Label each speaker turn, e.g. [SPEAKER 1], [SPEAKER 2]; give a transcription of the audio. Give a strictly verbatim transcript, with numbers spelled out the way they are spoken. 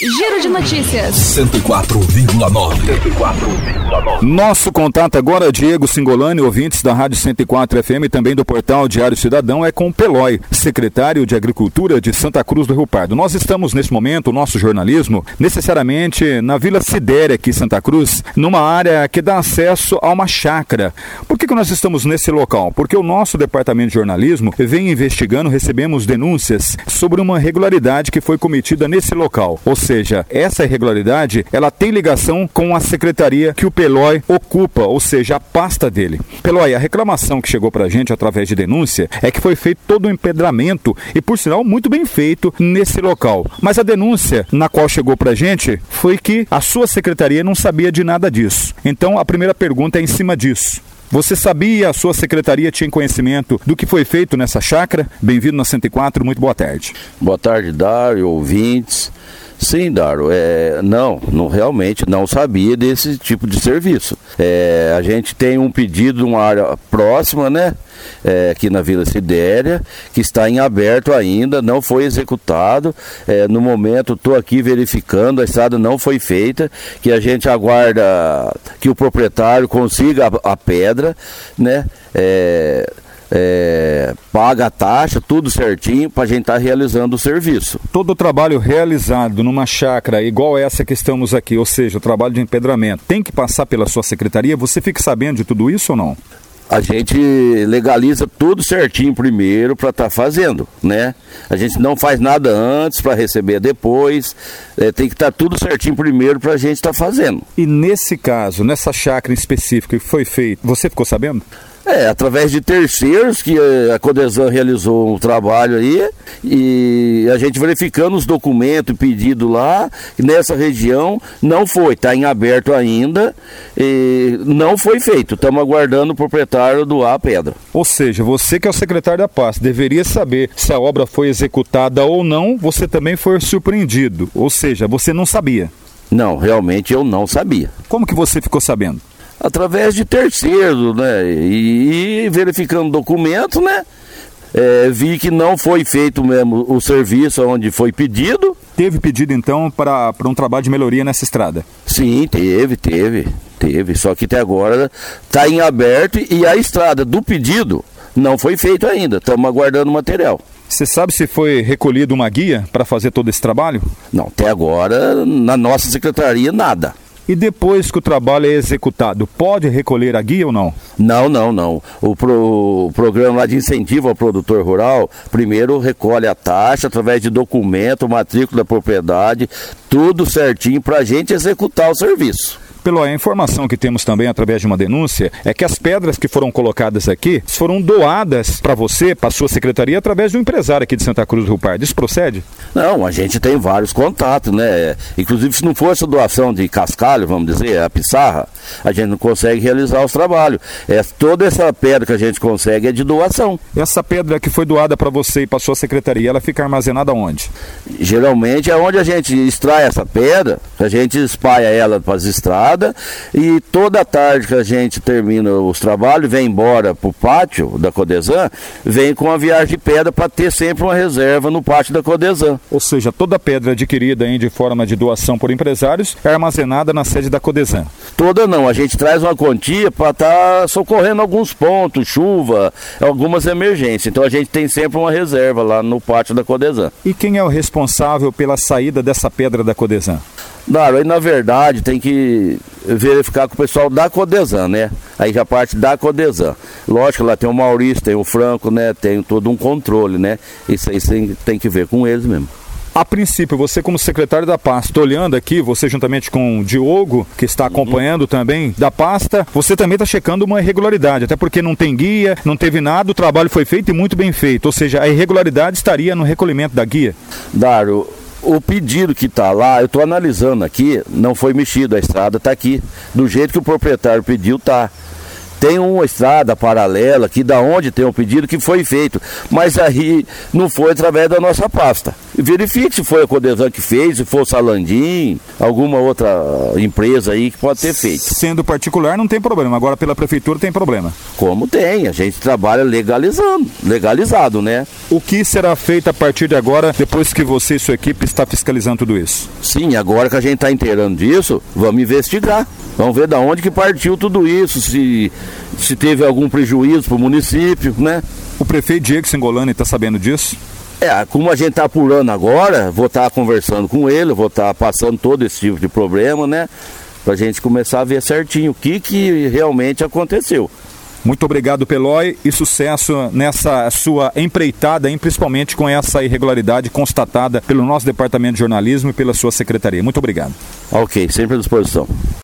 [SPEAKER 1] Giro de Notícias.
[SPEAKER 2] cento e quatro vírgula nove.
[SPEAKER 3] Nosso contato agora, Diego Singolani, ouvintes da Rádio cento e quatro F M e também do portal Diário Cidadão, é com o Pelói, secretário de Agricultura de Santa Cruz do Rio Pardo. Nós estamos nesse momento, o nosso jornalismo, necessariamente na Vila Sidéria aqui em Santa Cruz, numa área que dá acesso a uma chácara. Por que que nós estamos nesse local? Porque o nosso departamento de jornalismo vem investigando, recebemos denúncias sobre uma irregularidade que foi cometida nesse local. Ou seja, essa irregularidade, ela tem ligação com a secretaria que o Pelói ocupa, ou seja, a pasta dele. Pelói, a reclamação que chegou pra gente através de denúncia é que foi feito todo o empedramento e, por sinal, muito bem feito nesse local. Mas a denúncia na qual chegou pra gente foi que a sua secretaria não sabia de nada disso. Então, a primeira pergunta é em cima disso. Você sabia, a sua secretaria tinha conhecimento do que foi feito nessa chácara? Bem-vindo na cento e quatro, muito boa tarde.
[SPEAKER 4] Boa tarde, Dário, ouvintes. Sim, Dário, é, não, não, realmente não sabia desse tipo de serviço. É, a gente tem um pedido de uma área próxima, né, é, aqui na Vila Sidéria, que está em aberto ainda, não foi executado. É, no momento estou aqui verificando, a estrada não foi feita, que a gente aguarda que o proprietário consiga a, a pedra, né, é... É, paga a taxa, tudo certinho, para a gente estar tá realizando o serviço.
[SPEAKER 3] Todo o trabalho realizado numa chácara igual essa que estamos aqui, ou seja, o trabalho de empedramento, tem que passar pela sua secretaria? Você fica sabendo de tudo isso ou não?
[SPEAKER 4] A gente legaliza tudo certinho primeiro para estar tá fazendo, né? A gente não faz nada antes para receber depois, é, tem que estar tá tudo certinho primeiro para a gente estar tá fazendo.
[SPEAKER 3] E nesse caso, nessa chácara em específico que foi feito, você ficou sabendo?
[SPEAKER 4] É, através de terceiros que a Codesan realizou um trabalho aí e a gente verificando os documentos, pedido lá, nessa região não foi, está em aberto ainda, e não foi feito, estamos aguardando o proprietário doar a pedra.
[SPEAKER 3] Ou seja, você que é o secretário da pasta, deveria saber se a obra foi executada ou não, você também foi surpreendido, ou seja, você não sabia.
[SPEAKER 4] Não, realmente eu não sabia.
[SPEAKER 3] Como que você ficou sabendo?
[SPEAKER 4] Através de terceiro, né, e, e verificando documentos, né, é, vi que não foi feito mesmo o serviço onde foi pedido.
[SPEAKER 3] Teve pedido então para um trabalho de melhoria nessa estrada?
[SPEAKER 4] Sim, teve, teve, teve, só que até agora está em aberto e a estrada do pedido não foi feita ainda, estamos aguardando o material.
[SPEAKER 3] Você sabe se foi recolhido uma guia para fazer todo esse trabalho?
[SPEAKER 4] Não, até agora na nossa secretaria nada.
[SPEAKER 3] E depois que o trabalho é executado, pode recolher a guia ou não?
[SPEAKER 4] Não, não, não. O, pro, o programa lá de incentivo ao produtor rural, primeiro recolhe a taxa através de documento, matrícula da propriedade, tudo certinho para a gente executar o serviço.
[SPEAKER 3] Pela informação que temos também através de uma denúncia, é que as pedras que foram colocadas aqui foram doadas para você, para a sua secretaria, através de um empresário aqui de Santa Cruz do Rio Pardo. Isso procede?
[SPEAKER 4] Não, a gente tem vários contatos, né? Inclusive, se não fosse a doação de cascalho, vamos dizer, a pissarra, a gente não consegue realizar os trabalhos. É, toda essa pedra que a gente consegue é de doação.
[SPEAKER 3] Essa pedra que foi doada para você e para a sua secretaria, ela fica armazenada onde?
[SPEAKER 4] Geralmente é onde a gente extrai essa pedra, a gente espalha ela para as estradas, e toda tarde que a gente termina os trabalhos, vem embora para o pátio da Codesan, vem com a viagem de pedra para ter sempre uma reserva no pátio da Codesan.
[SPEAKER 3] Ou seja, toda pedra adquirida em de forma de doação por empresários é armazenada na sede da Codesan?
[SPEAKER 4] Toda não, a gente traz uma quantia para estar tá socorrendo alguns pontos, chuva, algumas emergências. Então a gente tem sempre uma reserva lá no pátio da Codesan.
[SPEAKER 3] E quem é o responsável pela saída dessa pedra da Codesan?
[SPEAKER 4] Claro, aí na verdade tem que verificar com o pessoal da Codesan, né? Aí já parte da Codesan. Lógico, lá tem o Maurício, tem o Franco, né? Tem todo um controle, né? Isso aí tem, tem que ver com eles mesmo.
[SPEAKER 3] A princípio, você como secretário da pasta, olhando aqui, você juntamente com o Diogo, que está acompanhando uhum. também da pasta, você também está checando uma irregularidade, até porque não tem guia, não teve nada, o trabalho foi feito e muito bem feito, ou seja, a irregularidade estaria no recolhimento da guia.
[SPEAKER 4] Dário, o pedido que está lá, eu estou analisando aqui, não foi mexido, a estrada está aqui, do jeito que o proprietário pediu, está. Tem uma estrada paralela aqui, da onde tem o pedido que foi feito, mas aí não foi através da nossa pasta. verifique se foi a Codesan que fez, se foi o Salandim, alguma outra empresa aí que pode ter feito.
[SPEAKER 3] Sendo particular não tem problema, agora pela prefeitura tem problema.
[SPEAKER 4] Como tem, a gente trabalha legalizando, legalizado, né?
[SPEAKER 3] O que será feito a partir de agora, depois que você e sua equipe está fiscalizando tudo isso?
[SPEAKER 4] Sim, agora que a gente está inteirando disso, vamos investigar. Vamos ver de onde que partiu tudo isso, se, se teve algum prejuízo para o município, né?
[SPEAKER 3] O prefeito Diego Singolani está sabendo disso?
[SPEAKER 4] É, como a gente está apurando agora, vou estar tá conversando com ele, vou estar tá passando todo esse tipo de problema, né? Pra gente começar a ver certinho o que que realmente aconteceu.
[SPEAKER 3] Muito obrigado, Peloy, e sucesso nessa sua empreitada, hein, principalmente com essa irregularidade constatada pelo nosso departamento de jornalismo e pela sua secretaria. Muito obrigado.
[SPEAKER 4] Ok, sempre à disposição.